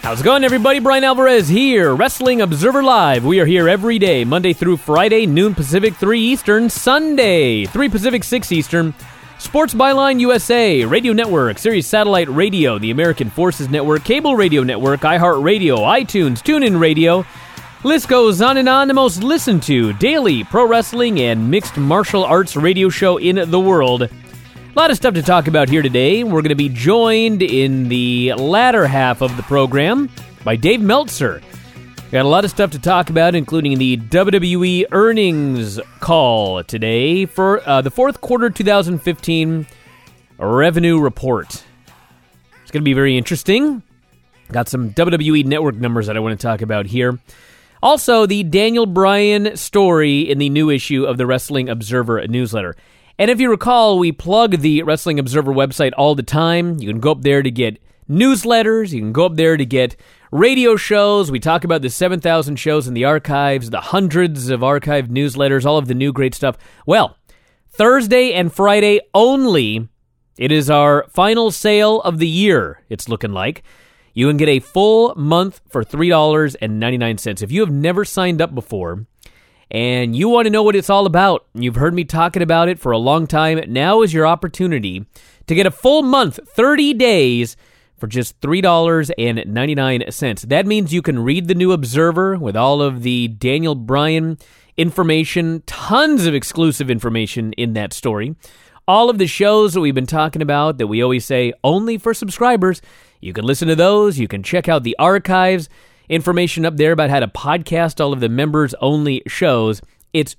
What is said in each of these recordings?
How's it going, everybody? Brian Alvarez here, Wrestling Observer Live. We are here every day, Monday through Friday, noon Pacific, 3 Eastern, Sunday, 3 Pacific, 6 Eastern. Sports Byline USA, Radio Network, Sirius Satellite Radio, the American Forces Network, Cable Radio Network, iHeartRadio, iTunes, TuneIn Radio. List goes on and on. The most listened to daily pro wrestling and mixed martial arts radio show in the world. A lot of stuff to talk about here today. We're going to be joined in the latter half of the program by Dave Meltzer. Got a lot of stuff to talk about, including the WWE earnings call today for the fourth quarter 2015 revenue report. It's going to be very interesting. Got some WWE Network numbers that I want to talk about here. Also, the Daniel Bryan story in the new issue of the Wrestling Observer newsletter. And if you recall, we plug the Wrestling Observer website all the time. You can go up there to get newsletters. You can go up there to get radio shows. We talk about the 7,000 shows in the archives, the hundreds of archived newsletters, all of the new great stuff. Well, Thursday and Friday only, it is our final sale of the year, it's looking like. You can get a full month for $3.99. If you have never signed up before, and you want to know what it's all about, you've heard me talking about it for a long time, now is your opportunity to get a full month, 30 days, for just $3.99. That means you can read the new Observer with all of the Daniel Bryan information, tons of exclusive information in that story. All of the shows that we've been talking about that we always say only for subscribers, you can listen to those, you can check out the archives, information up there about how to podcast all of the members-only shows. It's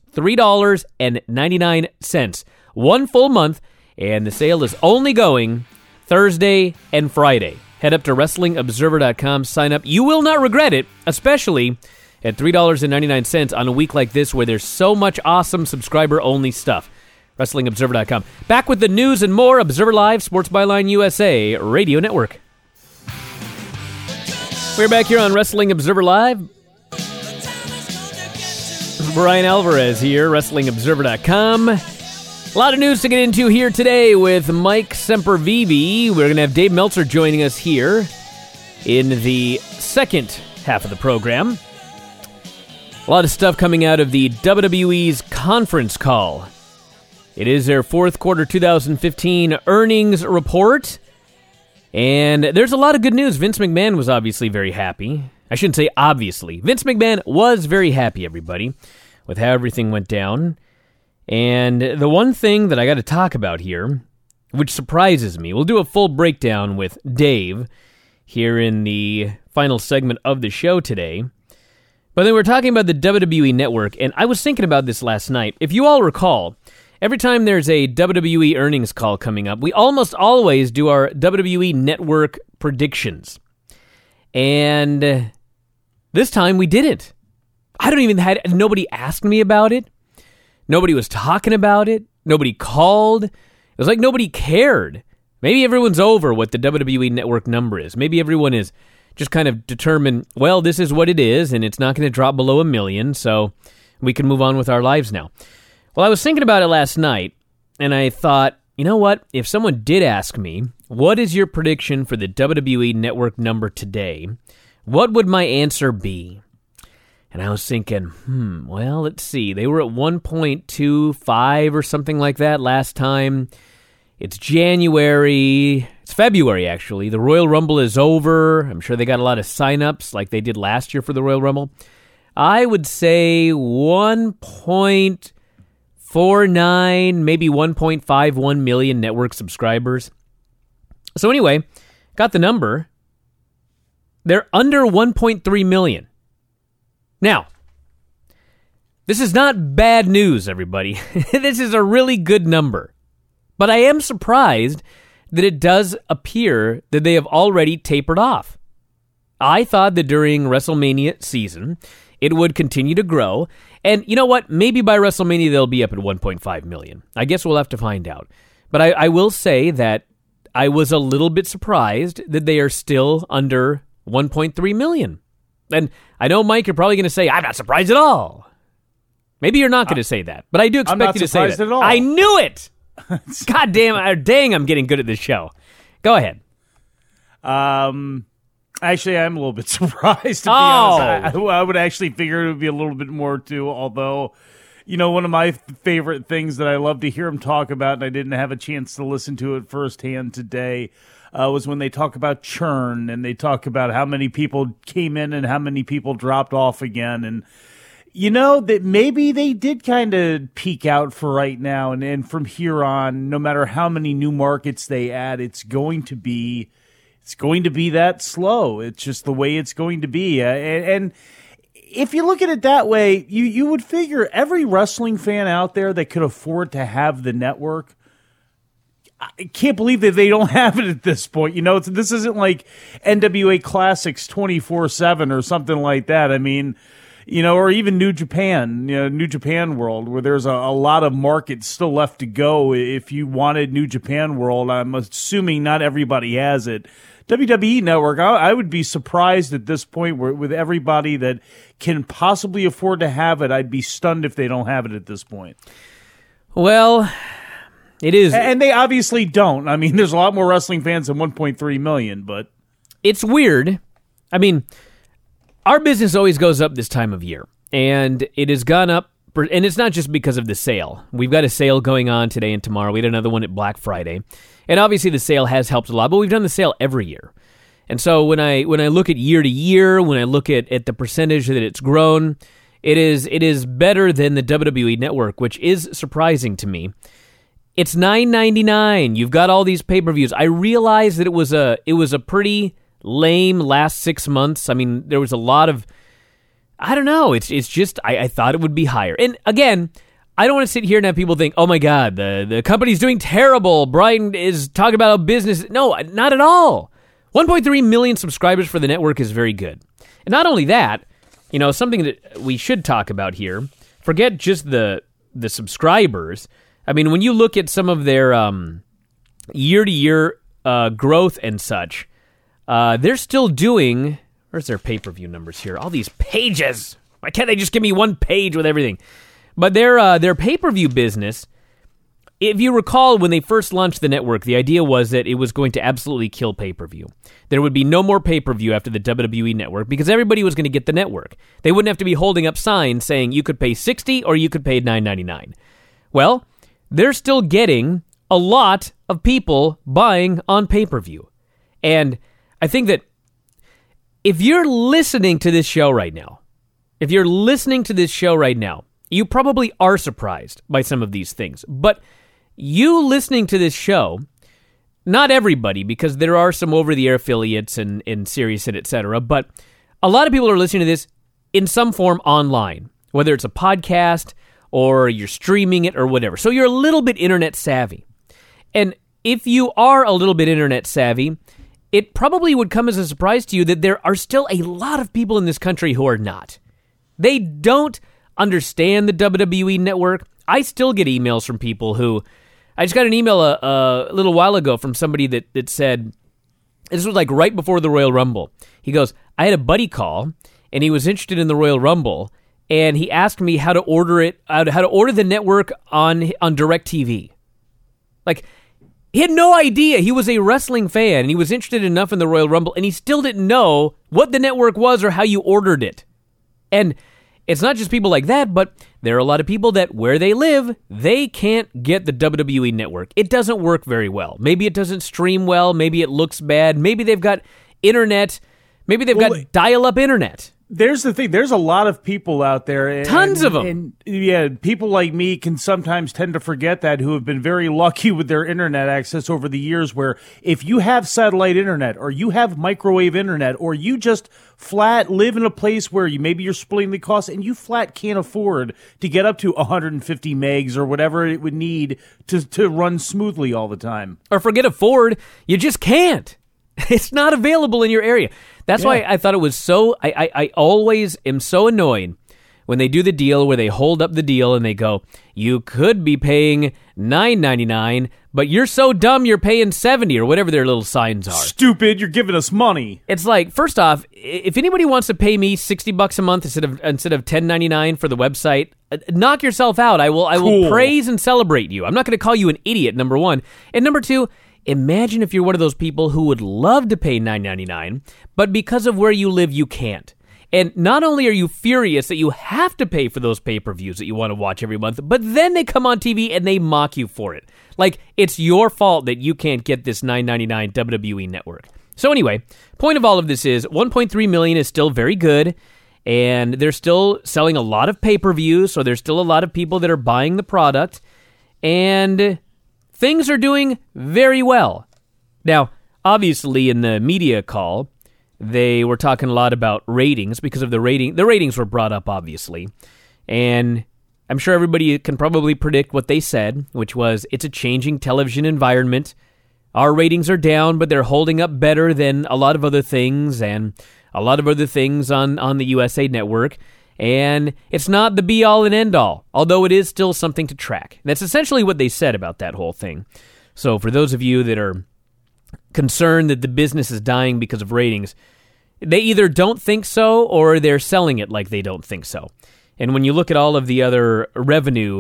$3.99. One full month, and the sale is only going Thursday and Friday. Head up to WrestlingObserver.com, sign up. You will not regret it, especially at $3.99 on a week like this where there's so much awesome subscriber-only stuff. WrestlingObserver.com. Back with the news and more. Observer Live, Sports Byline USA, Radio Network. We're back here on Wrestling Observer Live. Brian Alvarez here, WrestlingObserver.com. A lot of news to get into here today with Mike Sempervive. We're going to have Dave Meltzer joining us here in the second half of the program. A lot of stuff coming out of the WWE's conference call. It is their fourth quarter 2015 earnings report. And there's a lot of good news. Vince McMahon was obviously very happy. I shouldn't say obviously. Vince McMahon was very happy, everybody, with how everything went down. And the one thing that I got to talk about here, which surprises me, we'll do a full breakdown with Dave here in the final segment of the show today. But then we're talking about the WWE Network, and I was thinking about this last night. If you all recall, every time there's a WWE earnings call coming up, we almost always do our WWE Network predictions. And this time we didn't. Nobody asked me about it. Nobody was talking about it. Nobody called. It was like nobody cared. Maybe everyone's over what the WWE Network number is. Maybe everyone is just kind of determined, well, this is what it is, and it's not going to drop below 1 million, so we can move on with our lives now. Well, I was thinking about it last night, and I thought, you know what? If someone did ask me, what is your prediction for the WWE Network number today, what would my answer be? And I was thinking, well, let's see. They were at 1.25 or something like that last time. It's January. It's February, actually. The Royal Rumble is over. I'm sure they got a lot of sign-ups like they did last year for the Royal Rumble. I would say 1.49, maybe 1.51 million network subscribers. So anyway, got the number. They're under 1.3 million. Now, this is not bad news, everybody. This is a really good number. But I am surprised that it does appear that they have already tapered off. I thought that during WrestleMania season, it would continue to grow. And you know what? Maybe by WrestleMania, they'll be up at 1.5 million. I guess we'll have to find out. But I will say that I was a little bit surprised that they are still under 1.3 million. And I know, Mike, you're probably going to say, I'm not surprised at all. Maybe you're not going to say that, but I do expect you to say that. I'm not surprised at all. I knew it! God damn, dang, I'm getting good at this show. Go ahead. I Actually, I'm a little bit surprised, to be honest. I would actually figure it would be a little bit more, too, although, one of my favorite things that I love to hear him talk about, and I didn't have a chance to listen to it firsthand today, was when they talk about churn, and they talk about how many people came in and how many people dropped off again, and that maybe they did kind of peak out for right now, and from here on, no matter how many new markets they add, it's going to be that slow. It's just the way it's going to be. And if you look at it that way, you would figure every wrestling fan out there that could afford to have the network, I can't believe that they don't have it at this point. This isn't like NWA Classics 24/7 or something like that. I mean, or even New Japan, New Japan World, where there's a lot of markets still left to go. If you wanted New Japan World, I'm assuming not everybody has it. WWE Network, I would be surprised at this point with everybody that can possibly afford to have it. I'd be stunned if they don't have it at this point. Well, it is. And they obviously don't. I mean, there's a lot more wrestling fans than 1.3 million, but it's weird. I mean, our business always goes up this time of year, and it has gone up, and it's not just because of the sale. We've got a sale going on today and tomorrow. We had another one at Black Friday, and obviously the sale has helped a lot, but we've done the sale every year. And so when I look at year to year, when I look at the percentage that it's grown, it is better than the WWE Network, which is surprising to me. It's $9.99. You've got all these pay-per-views. I realize that it was a pretty lame last 6 months. I mean, there was a lot of, I don't know. It's just I thought it would be higher. And again, I don't want to sit here and have people think, oh my God, the company's doing terrible. Brian is talking about a business. No, not at all. 1.3 million subscribers for the network is very good. And not only that, something that we should talk about here, forget just the subscribers. I mean, when you look at some of their year-to-year growth and such, they're still doing, where's their pay-per-view numbers here? All these pages. Why can't they just give me one page with everything? But their pay-per-view business, if you recall, when they first launched the network, the idea was that it was going to absolutely kill pay-per-view. There would be no more pay-per-view after the WWE Network because everybody was going to get the network. They wouldn't have to be holding up signs saying you could pay $60 or you could pay $9.99. Well, they're still getting a lot of people buying on pay-per-view. And I think that if you're listening to this show right now, you probably are surprised by some of these things. But you listening to this show, not everybody, because there are some over-the-air affiliates and Sirius and et cetera, but a lot of people are listening to this in some form online, whether it's a podcast or you're streaming it or whatever. So you're a little bit internet savvy. And if you are a little bit internet savvy, it probably would come as a surprise to you that there are still a lot of people in this country who are not. They don't understand the WWE Network. I still get emails from people who... I just got an email a little while ago from somebody that said... This was like right before the Royal Rumble. He goes, I had a buddy call, and he was interested in the Royal Rumble, and he asked me how to order it, how to order the network on DirecTV. Like... He had no idea. He was a wrestling fan, and he was interested enough in the Royal Rumble, and he still didn't know what the network was or how you ordered it. And it's not just people like that, but there are a lot of people that where they live, they can't get the WWE Network. It doesn't work very well. Maybe it doesn't stream well. Maybe it looks bad. Maybe they've got internet. Maybe they've got dial-up internet. There's the thing. There's a lot of people out there. Tons of them. And yeah, people like me can sometimes tend to forget that, who have been very lucky with their internet access over the years, where if you have satellite internet or you have microwave internet or you just flat live in a place where maybe you're splitting the cost and you flat can't afford to get up to 150 megs or whatever it would need to run smoothly all the time. Or forget afford, you just can't. It's not available in your area. That's why I thought it was so... I always am so annoyed when they do the deal where they hold up the deal and they go, you could be paying $9.99, but you're so dumb you're paying $70 or whatever their little signs are. Stupid, you're giving us money. It's like, first off, if anybody wants to pay me $60 a month instead of $10.99 for the website, knock yourself out. I will praise and celebrate you. I'm not going to call you an idiot, number one. And number two, imagine if you're one of those people who would love to pay $9.99, but because of where you live, you can't. And not only are you furious that you have to pay for those pay-per-views that you want to watch every month, but then they come on TV and they mock you for it. Like, it's your fault that you can't get this $9.99 WWE Network. So anyway, point of all of this is 1.3 million is still very good, and they're still selling a lot of pay-per-views, so there's still a lot of people that are buying the product, and things are doing very well. Now, obviously in the media call, they were talking a lot about ratings because of the rating. The ratings were brought up, obviously, and I'm sure everybody can probably predict what they said, which was, it's a changing television environment. Our ratings are down, but they're holding up better than a lot of other things and a lot of other things on the USA Network. And it's not the be-all and end-all, although it is still something to track. That's essentially what they said about that whole thing. So for those of you that are concerned that the business is dying because of ratings, they either don't think so or they're selling it like they don't think so. And when you look at all of the other revenue,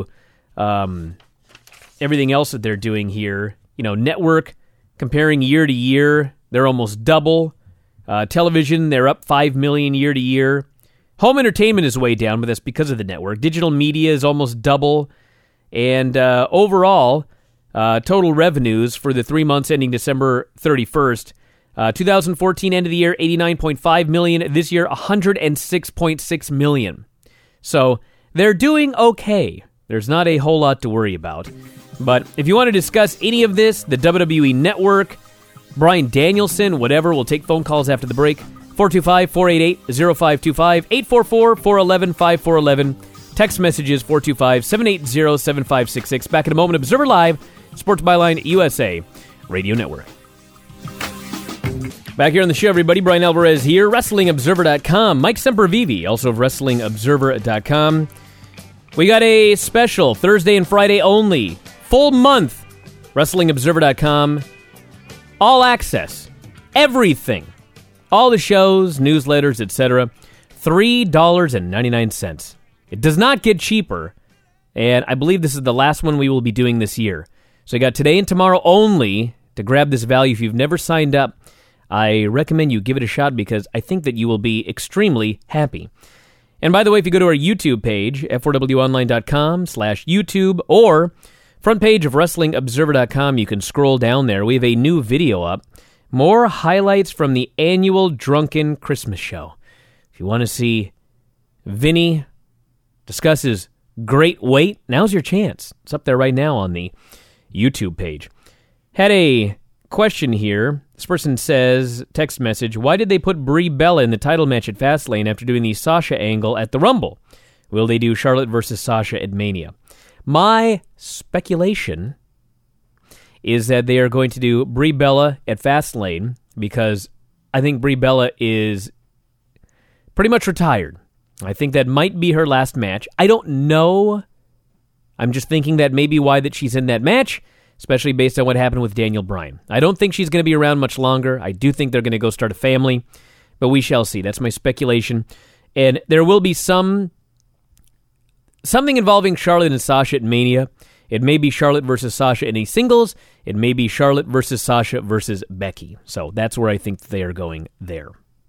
everything else that they're doing here, network, comparing year to year, they're almost double. Television, they're up 5 million year to year. Home entertainment is way down, but that's because of the network. Digital media is almost double. And overall, total revenues for the 3 months ending December 31st, 2014 end of the year, 89.5 million. This year, 106.6 million. So they're doing okay. There's not a whole lot to worry about. But if you want to discuss any of this, the WWE Network, Bryan Danielson, whatever, we'll take phone calls after the break. 425-488-0525, 844-411-5411. Text messages 425-780-7566. Back in a moment. Observer Live, Sports Byline USA Radio Network. Back here on the show, everybody. Brian Alvarez here, WrestlingObserver.com. Mike Sempervive, also of WrestlingObserver.com. We got a special Thursday and Friday only, full month, WrestlingObserver.com. All access, everything, all the shows, newsletters, etc. $3.99. It does not get cheaper, and I believe this is the last one we will be doing this year. So you got today and tomorrow only to grab this value. If you've never signed up, I recommend you give it a shot because I think that you will be extremely happy. And by the way, if you go to our YouTube page, f4wonline.com/YouTube, or front page of WrestlingObserver.com, you can scroll down there. We have a new video up. More highlights from the annual Drunken Christmas show. If you want to see Vinny discuss his great weight, now's your chance. It's up there right now on the YouTube page. Had a question here. This person says, text message, why did they put Brie Bella in the title match at Fastlane after doing the Sasha angle at the Rumble? Will they do Charlotte versus Sasha at Mania? My speculation is that they are going to do Brie Bella at Fastlane because I think Brie Bella is pretty much retired. I think that might be her last match. I don't know. I'm just thinking that may be why that she's in that match, especially based on what happened with Daniel Bryan. I don't think she's going to be around much longer. I do think they're going to go start a family, but we shall see. That's my speculation. And there will be something involving Charlotte and Sasha at Mania. It may be Charlotte versus Sasha in a singles. It may be Charlotte versus Sasha versus Becky. So that's where I think they are going there.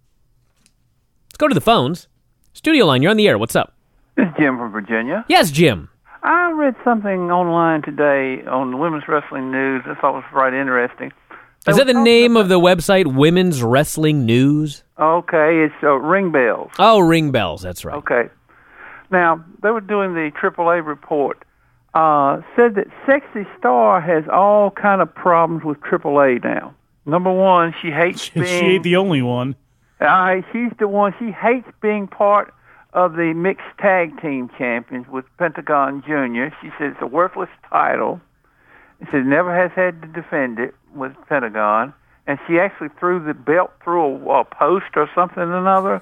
Let's go to the phones. Studio line, you're on the air. What's up? This is Jim from Virginia. Yes, Jim. I read something online today on the Women's Wrestling News. I thought it was right interesting. Is that the name of the website, Women's Wrestling News? Okay, it's Ring Bells. Oh, Ring Bells, that's right. Okay. Now, they were doing the AAA report. Said that Sexy Star has all kind of problems with AAA now. Number one, she hates being... She ain't the only one. She's the one. She hates being part of the mixed tag team champions with Pentagon Jr. She said it's a worthless title. She said never has had to defend it with Pentagon. And she actually threw the belt through a post or something or another.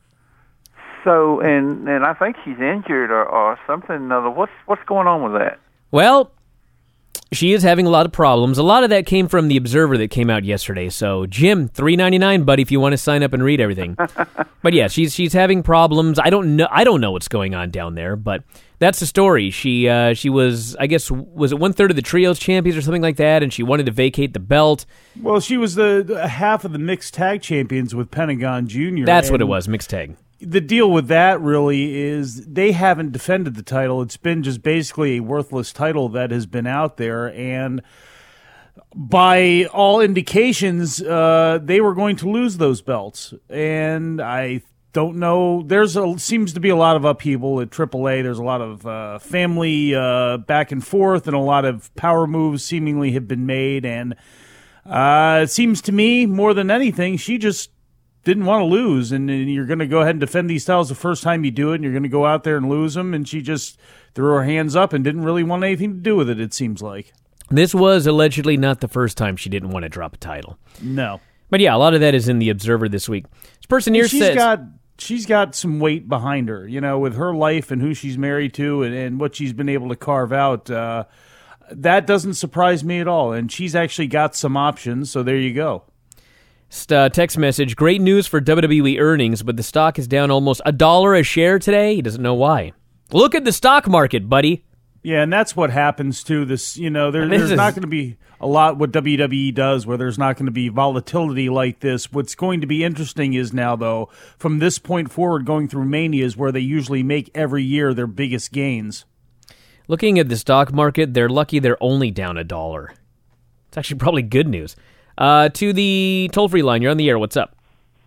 So, and I think she's injured or something or another. What's going on with that? Well, she is having a lot of problems. A lot of that came from the Observer that came out yesterday. So, Jim, $3.99, buddy, if you want to sign up and read everything. But yeah, she's having problems. I don't know what's going on down there, but That's the story. She was, I guess, was it 1/3 of the trios champions or something like that, and she wanted to vacate the belt. Well, she was the half of the mixed tag champions with Pentagon Jr. That's what it was, mixed tag. The deal with that really is they haven't defended the title. It's been just basically a worthless title that has been out there, and by all indications, they were going to lose those belts. And I don't know. Seems to be a lot of upheaval at AAA. There's a lot of family back and forth, and a lot of power moves seemingly have been made. And it seems to me, more than anything, she just didn't want to lose, and you're going to go ahead and defend these titles the first time you do it, and you're going to go out there and lose them, and she just threw her hands up and didn't really want anything to do with it, it seems like. This was allegedly not the first time she didn't want to drop a title. No. But yeah, a lot of that is in the Observer this week. This person here says... She's got some weight behind her, with her life and who she's married to and what she's been able to carve out. That doesn't surprise me at all, and she's actually got some options, so there you go. Text message, great news for WWE earnings, but the stock is down almost $1 a share today. He doesn't know why. Look at the stock market, buddy. Yeah, and that's what happens to this. There's not going to be a lot what WWE does where there's not going to be volatility like this. What's going to be interesting is now, though, from this point forward, going through Mania is where they usually make every year their biggest gains. Looking at the stock market, they're lucky they're only down $1. It's actually probably good news. To the toll-free line, you're on the air. What's up?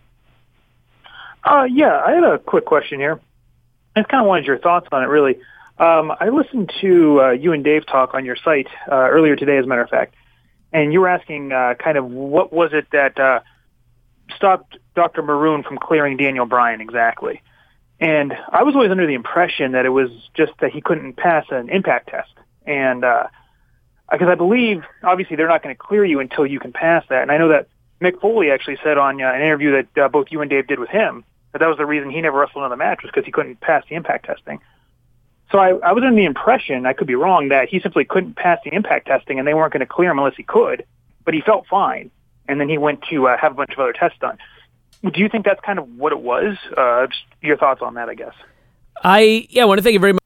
Yeah, I had a quick question here. I just kind of wanted your thoughts on it, really. I listened to you and Dave talk on your site earlier today, as a matter of fact, and you were asking kind of what was it that stopped Dr. Maroon from clearing Daniel Bryan exactly. And I was always under the impression that it was just that he couldn't pass an impact test. And because I believe, obviously, they're not going to clear you until you can pass that. And I know that Mick Foley actually said on an interview that both you and Dave did with him that was the reason he never wrestled another match was because he couldn't pass the impact testing. So I was under the impression, I could be wrong, that he simply couldn't pass the impact testing and they weren't going to clear him unless he could, but he felt fine. And then he went to have a bunch of other tests done. Do you think that's kind of what it was? Just your thoughts on that, I guess. I want to thank you very much.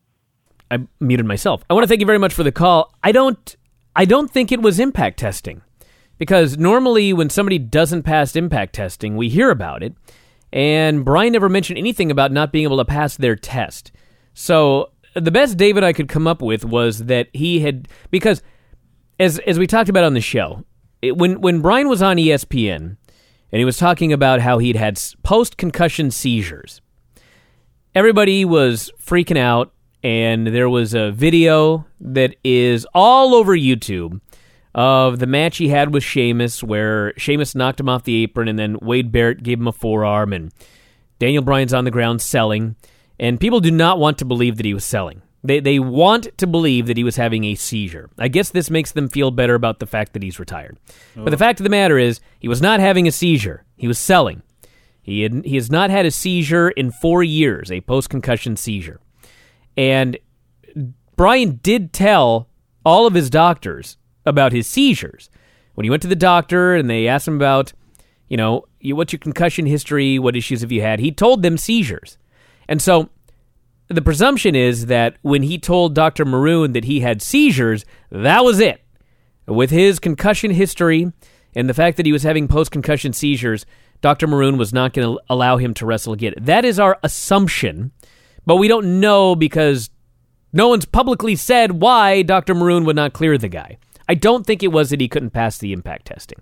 I muted myself. I want to thank you very much for the call. I don't think it was impact testing, because normally when somebody doesn't pass impact testing, we hear about it, and Brian never mentioned anything about not being able to pass their test. So the best David I could come up with was that he had, because as we talked about on the show, when Brian was on ESPN and he was talking about how he'd had post-concussion seizures, everybody was freaking out, and there was a video that is all over YouTube of the match he had with Sheamus, where Sheamus knocked him off the apron, and then Wade Barrett gave him a forearm, and Daniel Bryan's on the ground selling, and people do not want to believe that he was selling. They want to believe that he was having a seizure. I guess this makes them feel better about the fact that he's retired. Oh. But the fact of the matter is, he was not having a seizure. He was selling. He has not had a seizure in 4 years, a post-concussion seizure. And Brian did tell all of his doctors about his seizures. When he went to the doctor and they asked him about, what's your concussion history, what issues have you had, he told them seizures. And so the presumption is that when he told Dr. Maroon that he had seizures, that was it. With his concussion history and the fact that he was having post-concussion seizures, Dr. Maroon was not going to allow him to wrestle again. That is our assumption. But we don't know because no one's publicly said why Dr. Maroon would not clear the guy. I don't think it was that he couldn't pass the impact testing.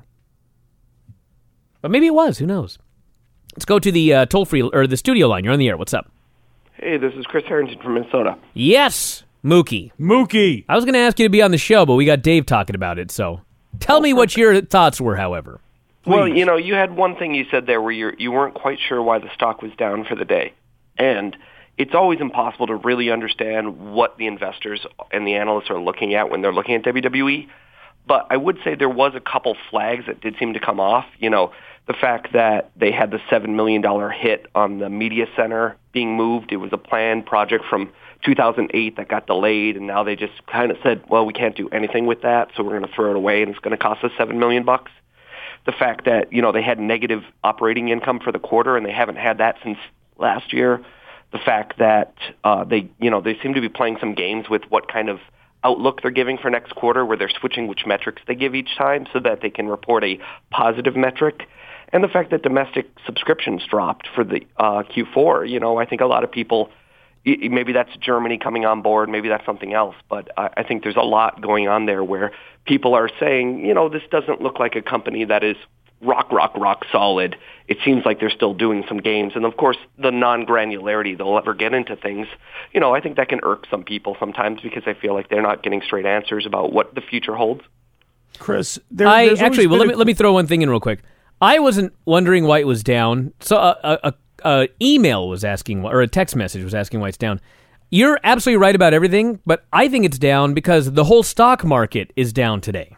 But maybe it was. Who knows? Let's go to the toll-free, or the studio line. You're on the air. What's up? Hey, this is Chris Harrington from Minnesota. Yes, Mookie. I was going to ask you to be on the show, but we got Dave talking about it, so tell me what your thoughts were, however. Well, you had one thing you said there where you weren't quite sure why the stock was down for the day. And it's always impossible to really understand what the investors and the analysts are looking at when they're looking at WWE. But I would say there was a couple flags that did seem to come off. The fact that they had the $7 million hit on the media center being moved. It was a planned project from 2008 that got delayed, and now they just kind of said, well, we can't do anything with that, so we're going to throw it away, and it's going to cost us $7 million. The fact that, they had negative operating income for the quarter, and they haven't had that since last year. the fact that they seem to be playing some games with what kind of outlook they're giving for next quarter, where they're switching which metrics they give each time so that they can report a positive metric. And the fact that domestic subscriptions dropped for the Q4, I think a lot of people, maybe that's Germany coming on board, maybe that's something else, but I think there's a lot going on there where people are saying, this doesn't look like a company that is rock solid. It seems like they're still doing some games. And of course, the non-granularity they'll ever get into things, I think that can irk some people sometimes because they feel like they're not getting straight answers about what the future holds. Chris, let me throw one thing in real quick. I wasn't wondering why it was down. So a email was asking, or a text message was asking why it's down. You're absolutely right about everything, but I think it's down because the whole stock market is down today.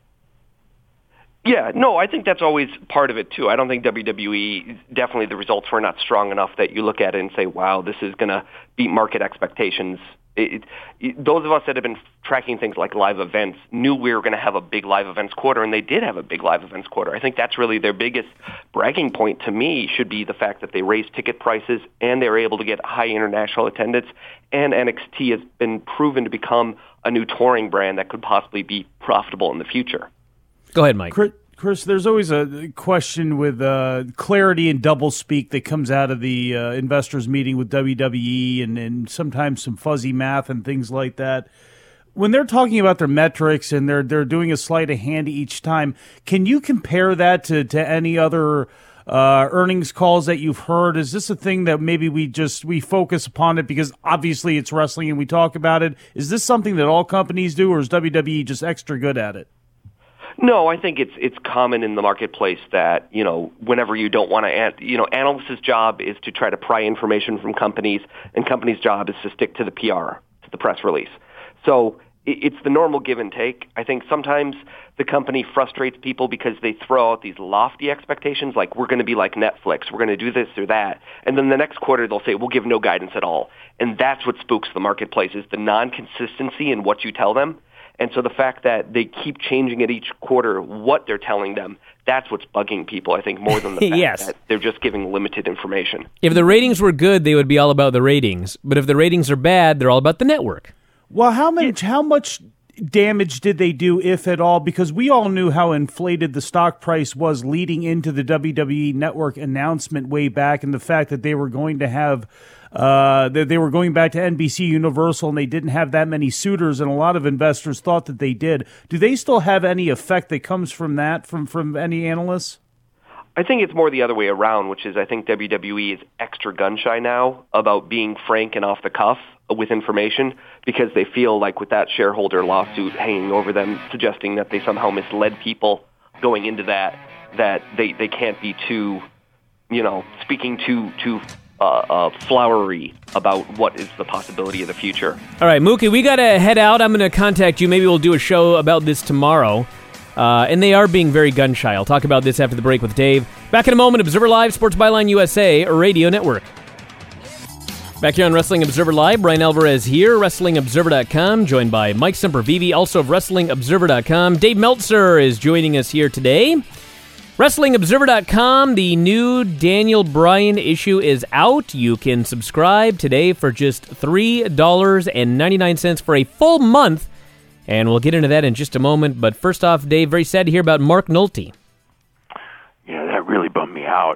Yeah, no, I think that's always part of it, too. I don't think WWE, definitely the results were not strong enough that you look at it and say, wow, this is going to beat market expectations. Those of us that have been tracking things like live events knew we were going to have a big live events quarter, and they did have a big live events quarter. I think that's really their biggest bragging point to me should be the fact that they raised ticket prices and they were able to get high international attendance, and NXT has been proven to become a new touring brand that could possibly be profitable in the future. Go ahead, Mike. Chris, there's always a question with clarity and doublespeak that comes out of the investors meeting with WWE and sometimes some fuzzy math and things like that. When they're talking about their metrics and they're doing a sleight of hand each time, can you compare that to any other earnings calls that you've heard? Is this a thing that maybe we focus upon it because obviously it's wrestling and we talk about it? Is this something that all companies do, or is WWE just extra good at it? No, I think it's common in the marketplace that, whenever you don't want to, analysts' job is to try to pry information from companies, and companies' job is to stick to the PR, to the press release. So it's the normal give and take. I think sometimes the company frustrates people because they throw out these lofty expectations, like we're going to be like Netflix, we're going to do this or that. And then the next quarter they'll say, we'll give no guidance at all. And that's what spooks the marketplace, is the non-consistency in what you tell them. And so the fact that they keep changing it each quarter what they're telling them, that's what's bugging people, I think, more than the fact that they're just giving limited information. If the ratings were good, they would be all about the ratings. But if the ratings are bad, they're all about the network. Well, how much damage did they do, if at all? Because we all knew how inflated the stock price was leading into the WWE Network announcement way back, and the fact that they were going to have they were going back to NBC Universal and they didn't have that many suitors, and a lot of investors thought that they did. Do they still have any effect that comes from that, from any analysts? I think it's more the other way around, which is I think WWE is extra gun-shy now about being frank and off the cuff with information, because they feel like with that shareholder lawsuit hanging over them, suggesting that they somehow misled people going into that they can't be too, speaking too flowery about what is the possibility of the future. All right, Mookie, we got to head out. I'm going to contact you. Maybe we'll do a show about this tomorrow. And they are being very gun-shy. I'll talk about this after the break with Dave. Back in a moment, Observer Live, Sports Byline USA, Radio Network. Back here on Wrestling Observer Live, Brian Alvarez here, WrestlingObserver.com, joined by Mike Sempervive, also of WrestlingObserver.com. Dave Meltzer is joining us here today. WrestlingObserver.com, the new Daniel Bryan issue is out. You can subscribe today for just $3.99 for a full month, and we'll get into that in just a moment. But first off, Dave, very sad to hear about Mark Nolte. Yeah, that really bummed me out.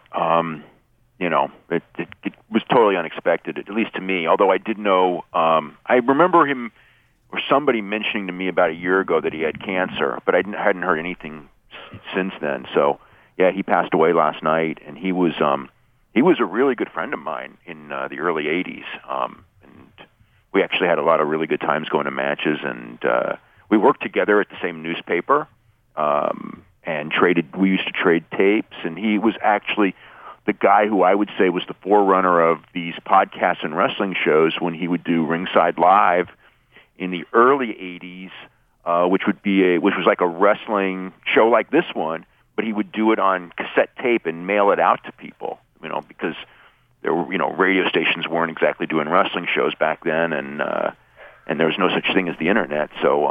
It was totally unexpected, at least to me, although I did know, I remember him or somebody mentioning to me about a year ago that he had cancer, but I hadn't heard anything since then. So, yeah, he passed away last night, and he was a really good friend of mine in the early 80s, and we actually had a lot of really good times going to matches, and we worked together at the same newspaper, and we used to trade tapes, and he was actually the guy who I would say was the forerunner of these podcasts and wrestling shows when he would do Ringside Live in the early 80s, which was like a wrestling show like this one, but he would do it on cassette tape and mail it out to people, because there were, radio stations weren't exactly doing wrestling shows back then, and there was no such thing as the internet. So,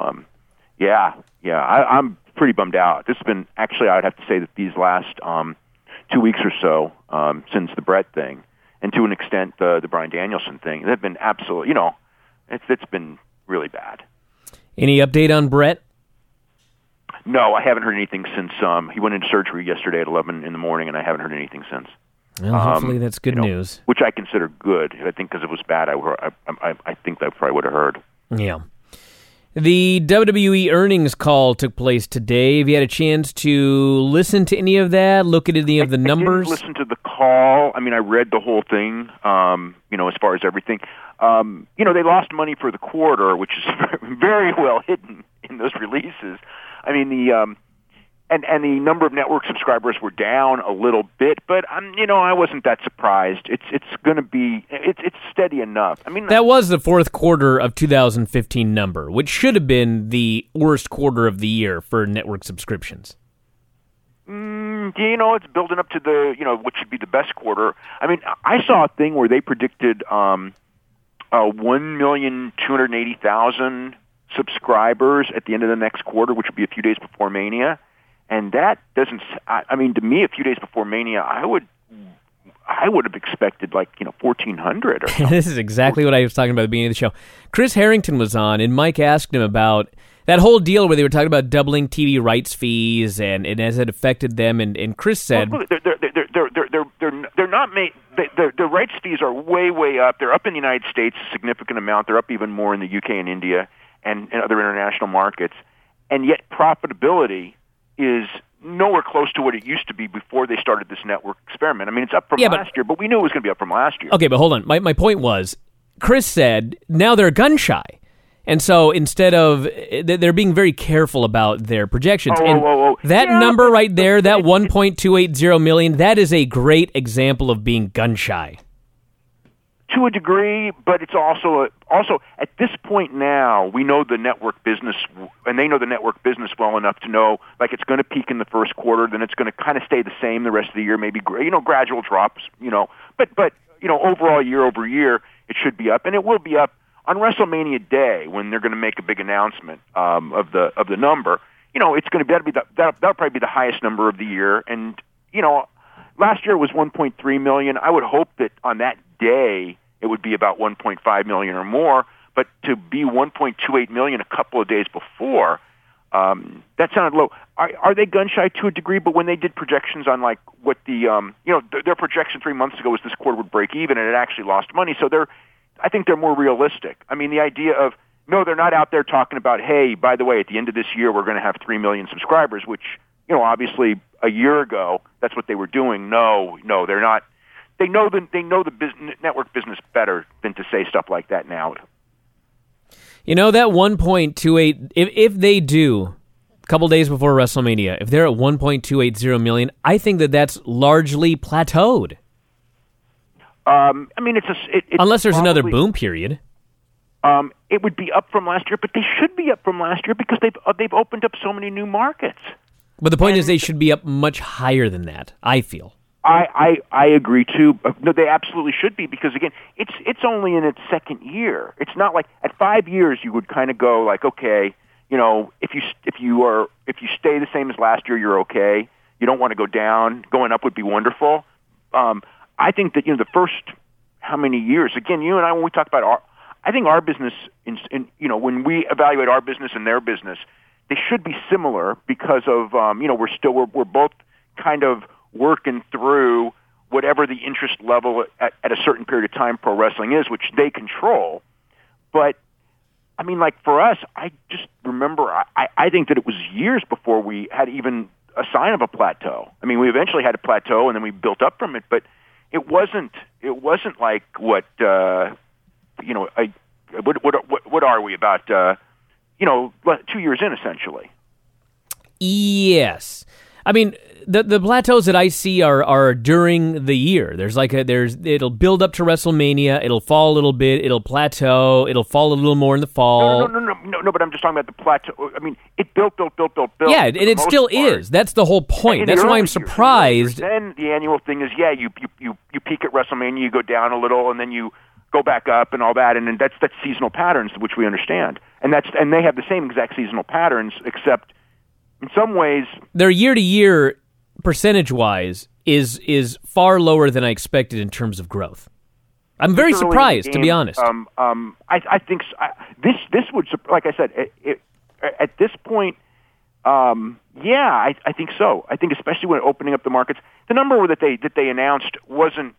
I'm pretty bummed out. This has been, actually, I would have to say that these last 2 weeks or so, since the Brett thing, and to an extent the Bryan Danielson thing. They've been absolute, it's been really bad. Any update on Brett? No, I haven't heard anything since he went into surgery yesterday at 11 in the morning, and I haven't heard anything since. Well, hopefully that's good news. Which I consider good. I think because if it was bad, I think I probably would have heard. Yeah. The WWE earnings call took place today. Have you had a chance to listen to any of that, look at any of the numbers? I didn't listen to the call. I mean, I read the whole thing, as far as everything. They lost money for the quarter, which is very well hidden in those releases. I mean, and the number of network subscribers were down a little bit, but I wasn't that surprised. It's going to be it's steady enough. I mean, that was the fourth quarter of 2015 number, which should have been the worst quarter of the year for network subscriptions. It's building up to what should be the best quarter. I mean, I saw a thing where they predicted 1,280,000 subscribers at the end of the next quarter, which would be a few days before Mania. And that doesn't. I mean, to me, a few days before Mania, I would have expected 1,400 or something. This is exactly what I was talking about at the beginning of the show. Chris Harrington was on, and Mike asked him about that whole deal where they were talking about doubling TV rights fees and as it affected them. And Chris said, well, they're not made. The rights fees are way up. They're up in the United States a significant amount. They're up even more in the UK and India and other international markets. And yet profitability is nowhere close to what it used to be before they started this network experiment. I mean, it's up from last year, but we knew it was going to be up from last year. Okay, but hold on. My point was, Chris said now they're gun shy. And so instead of, they're being very careful about their projections. That number right there, that 1.280 million, that is a great example of being gun shy. To a degree, but it's also at this point now, we know the network business, and they know the network business well enough to know, it's going to peak in the first quarter, then it's going to kind of stay the same the rest of the year, maybe, gradual drops, but overall year over year, it should be up, and it will be up on WrestleMania Day when they're going to make a big announcement of the number. It's going to be that'll probably be the highest number of the year, and last year was 1.3 million. I would hope that on that day it would be about 1.5 million or more, but to be 1.28 million a couple of days before, that sounded low. Are they gun shy to a degree? But when they did projections on what the their projection 3 months ago was this quarter would break even, and it actually lost money. So I think they're more realistic. I mean, the idea of no, they're not out there talking about, hey, by the way, at the end of this year we're going to have 3 million subscribers, which obviously a year ago that's what they were doing. No, they're not. They know the business, network business better than to say stuff like that now. That 1.28, if they do, a couple days before WrestleMania, if they're at 1.280 million, I think that's largely plateaued. I mean, unless there's another boom period. It would be up from last year, but they should be up from last year because they've opened up so many new markets. But the point is, they should be up much higher than that, I feel. I agree too. No, they absolutely should be because again, it's only in its second year. It's not like at 5 years you would kind of go okay, if you stay the same as last year, you're okay. You don't want to go down. Going up would be wonderful. I think that the first how many years? Again, you and I, when we talk about I think our business when we evaluate our business and their business, they should be similar because of we're both kind of working through whatever the interest level at a certain period of time pro wrestling is, which they control. But I mean, for us, I just remember I think that it was years before we had even a sign of a plateau. I mean, we eventually had a plateau and then we built up from it, but it wasn't like what what are we about 2 years in essentially. Yes. I mean, the plateaus that I see are during the year. It'll build up to WrestleMania, it'll fall a little bit, it'll plateau, it'll fall a little more in the fall. No, but I'm just talking about the plateau. I mean, it built. Yeah, and it still is. That's the whole point. That's why I'm surprised. Then the annual thing is, you peak at WrestleMania, you go down a little, and then you go back up and all that, and then that's seasonal patterns, which we understand. And they have the same exact seasonal patterns, except in some ways they're year to year percentage wise. is far lower than I expected in terms of growth. I'm very surprised, to be honest. I think this would, like I said, at this point, I think so. I think especially when opening up the markets, the number that they announced wasn't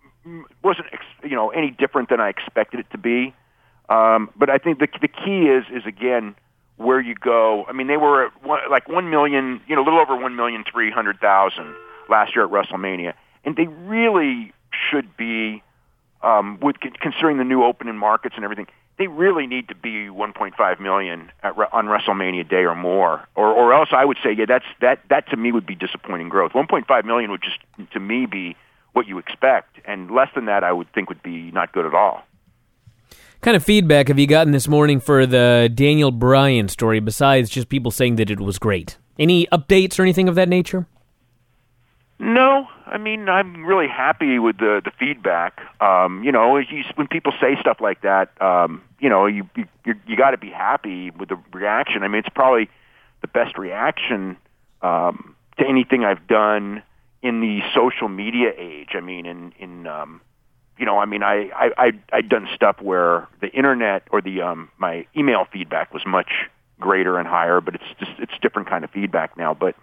any different than I expected it to be. But I think the key is again where you go. I mean, they were at 1 million, a little over 1,300,000 last year at WrestleMania, and they really should be. With considering the new opening markets and everything, they really need to be 1.5 million on WrestleMania Day or more, or else I would say, that to me would be disappointing growth. 1.5 million would just to me be what you expect, and less than that I would think would be not good at all. What kind of feedback have you gotten this morning for the Daniel Bryan story, besides just people saying that it was great? Any updates or anything of that nature? No, I mean, I'm really happy with the feedback. When people say stuff like that, you got to be happy with the reaction. I mean, it's probably the best reaction to anything I've done in the social media age. I mean, I'd done stuff where the internet or my email feedback was much greater and higher, but it's different kind of feedback now. But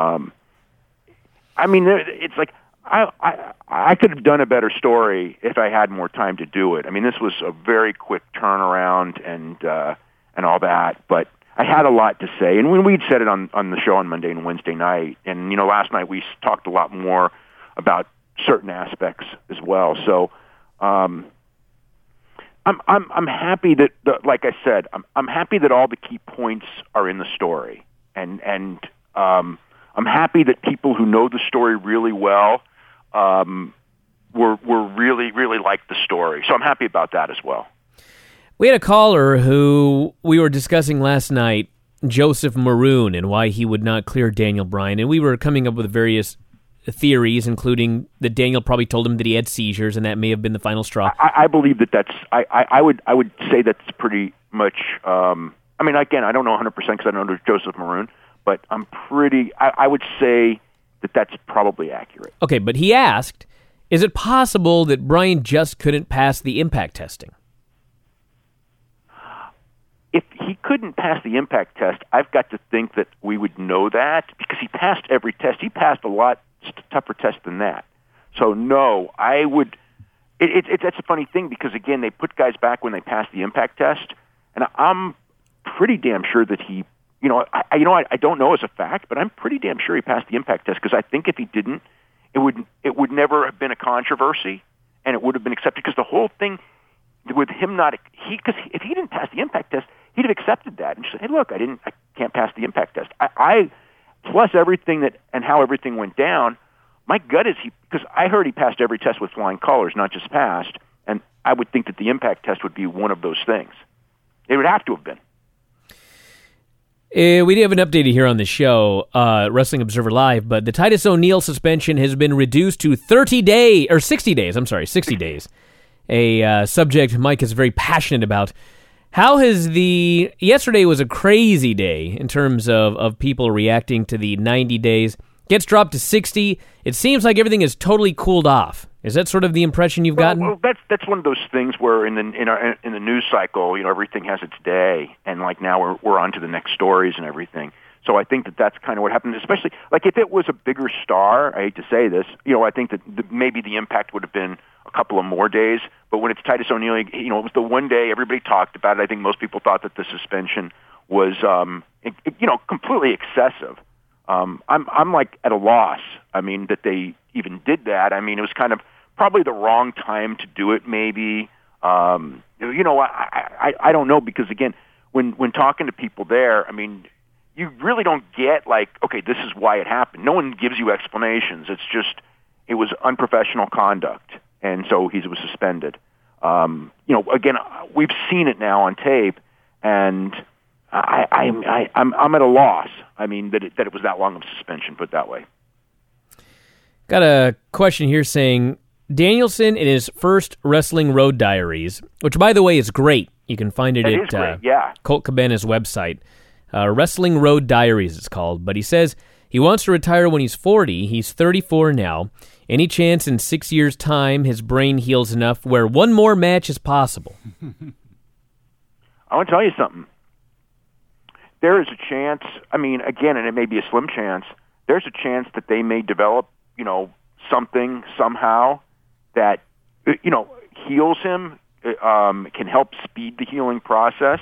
I mean, it's like I could have done a better story if I had more time to do it. I mean, this was a very quick turnaround and all that, but I had a lot to say. And when we'd said it on the show on Monday and Wednesday night, and last night we talked a lot more about certain aspects as well. So I'm happy that like I said, I'm happy that all the key points are in the story, and I'm happy that people who know the story really well were really liked the story. So I'm happy about that as well. We had a caller who we were discussing last night, Joseph Maroon, and why he would not clear Daniel Bryan. And we were coming up with various theories, including that Daniel probably told him that he had seizures, and that may have been the final straw. I believe that's. I would say that's pretty much. I mean, again, I don't know 100% because I don't know Joseph Maroon. But I would say that that's probably accurate. Okay, but he asked, is it possible that Bryan just couldn't pass the impact testing? If he couldn't pass the impact test, I've got to think that we would know that because he passed every test. He passed a lot tougher test than that. So no, I would. That's a funny thing because again, they put guys back when they pass the impact test, and I'm pretty damn sure that he. I don't know as a fact, but I'm pretty damn sure he passed the impact test because I think if he didn't, it would never have been a controversy, and it would have been accepted because the whole thing with him because if he didn't pass the impact test, he'd have accepted that and said, "Hey, look, I can't pass the impact test." I plus everything and how everything went down. My gut is because I heard he passed every test with flying colors, not just passed, and I would think that the impact test would be one of those things. It would have to have been. We do have an update here on the show, Wrestling Observer Live, but the Titus O'Neil suspension has been reduced to 60 days. A subject Mike is very passionate about. How has yesterday was a crazy day in terms of people reacting to the 90 days. Gets dropped to 60. It seems like everything is totally cooled off. Is that sort of the impression you've gotten? Well, that's one of those things where in the news cycle, everything has its day, and like now we're on to the next stories and everything. So I think that's kind of what happened. Especially like if it was a bigger star, I hate to say this, I think that maybe the impact would have been a couple of more days. But when it's Titus O'Neil, it was the one day everybody talked about it. I think most people thought that the suspension was, completely excessive. I'm like at a loss. I mean, that they even did that. I mean, it was kind of probably the wrong time to do it. Maybe, I don't know because again, when talking to people there, I mean, you really don't get like, okay, this is why it happened. No one gives you explanations. It's just it was unprofessional conduct, and so he was suspended. Again, we've seen it now on tape, and I'm at a loss. I mean, that it was that long of a suspension, put it that way. Got a question here saying, Danielson in his first Wrestling Road Diaries, which, by the way, is great. You can find it at Colt Cabana's website. Wrestling Road Diaries it's called. But he says, He wants to retire when he's 40. He's 34 now. Any chance in 6 years' time his brain heals enough where one more match is possible? I want to tell you something. There is a chance, I mean, again, and it may be a slim chance, there's a chance that they may develop, something somehow that, heals him, can help speed the healing process.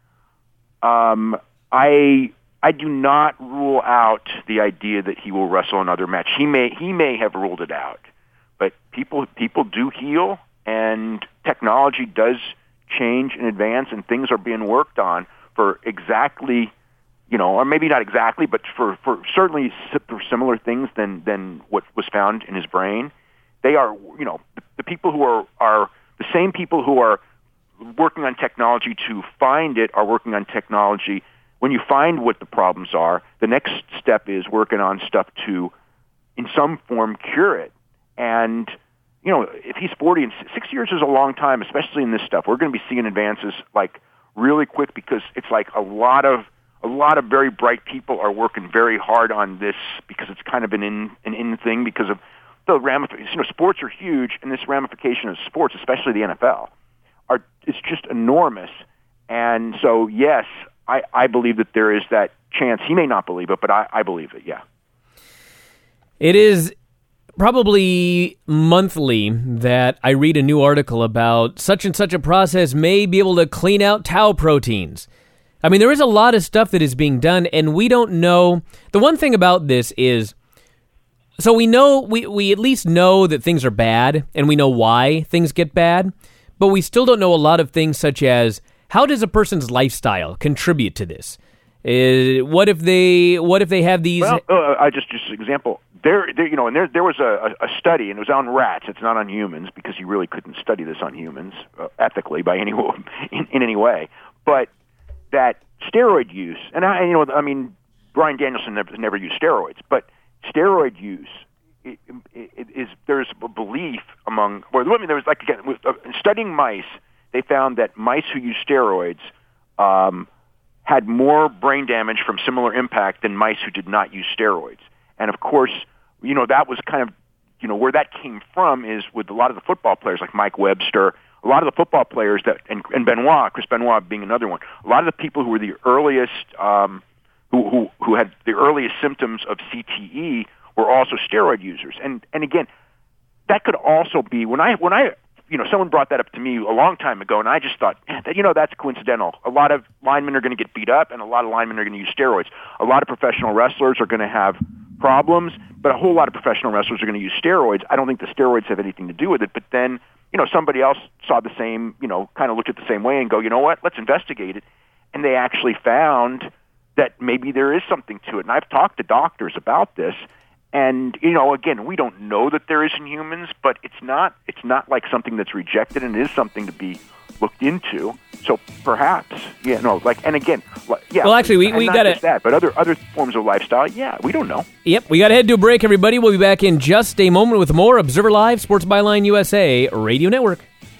I do not rule out the idea that he will wrestle another match. He may have ruled it out, but people do heal, and technology does change in advance, and things are being worked on for exactly, or maybe not exactly, but for certainly for similar things than what was found in his brain. They are, the people who are the same people who are working on technology to find it are working on technology. When you find what the problems are, the next step is working on stuff to, in some form, cure it. And, if he's 40, and 6 years is a long time, especially in this stuff. We're going to be seeing advances like really quick because it's like a lot of very bright people are working very hard on this because it's kind of an in thing because of the ramifications. Sports are huge, and this ramification of sports, especially the NFL, is just enormous. And so, yes, I believe that there is that chance. He may not believe it, but I believe it, yeah. It is probably monthly that I read a new article about such and such a process may be able to clean out tau proteins. I mean, there is a lot of stuff that is being done, and we don't know. The one thing about this is, so we know, we at least know that things are bad, and we know why things get bad, but we still don't know a lot of things such as, how does a person's lifestyle contribute to this? What if they have these? Well, just an example. There was a study, and it was on rats. It's not on humans because you really couldn't study this on humans ethically by any in any way. But that steroid use, and Brian Danielson never used steroids, but steroid use there's a belief among. Well, there was studying mice. They found that mice who use steroids had more brain damage from similar impact than mice who did not use steroids. And of course, that was kind of, where that came from is with a lot of the football players like Mike Webster, a lot of the football players and Benoit, Chris Benoit being another one, a lot of the people who were the earliest, who had the earliest symptoms of CTE were also steroid users. And again, that could also be, when I someone brought that up to me a long time ago, and I just thought, that's coincidental. A lot of linemen are going to get beat up, and a lot of linemen are going to use steroids. A lot of professional wrestlers are going to have problems, but a whole lot of professional wrestlers are going to use steroids. I don't think the steroids have anything to do with it, but then, somebody else saw the same, kind of looked at the same way and go, you know what, let's investigate it. And they actually found that maybe there is something to it. And I've talked to doctors about this. And, again, we don't know that there is in humans, but it's not like something that's rejected, and it is something to be looked into. So perhaps, and again, yeah. Well, actually, we got to that, but other forms of lifestyle, yeah, we don't know. Yep, we got to head to a break, everybody. We'll be back in just a moment with more Observer Live, Sports Byline USA Radio Network.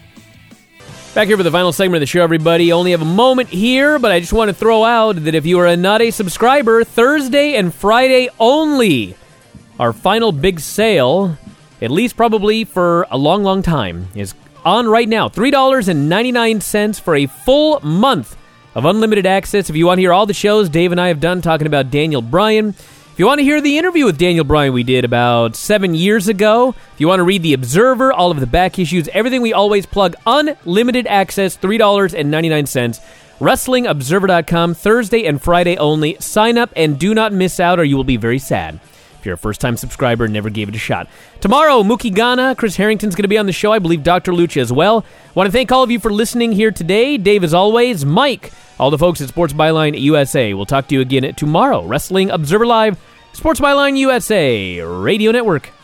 Back here for the final segment of the show, everybody. Only have a moment here, but I just want to throw out that if you are not a subscriber, Thursday and Friday only, our final big sale, at least probably for a long, long time, is on right now. $3.99 for a full month of unlimited access. If you want to hear all the shows Dave and I have done talking about Daniel Bryan, if you want to hear the interview with Daniel Bryan we did about 7 years ago, if you want to read The Observer, all of the back issues, everything we always plug, unlimited access, $3.99. WrestlingObserver.com, Thursday and Friday only. Sign up and do not miss out, or you will be very sad. If you're a first-time subscriber and never gave it a shot. Tomorrow, Mookie Ghana, Chris Harrington's going to be on the show. I believe Dr. Lucha as well. Want to thank all of you for listening here today. Dave, as always, Mike, all the folks at Sports Byline USA. We'll talk to you again tomorrow. Wrestling Observer Live, Sports Byline USA Radio Network.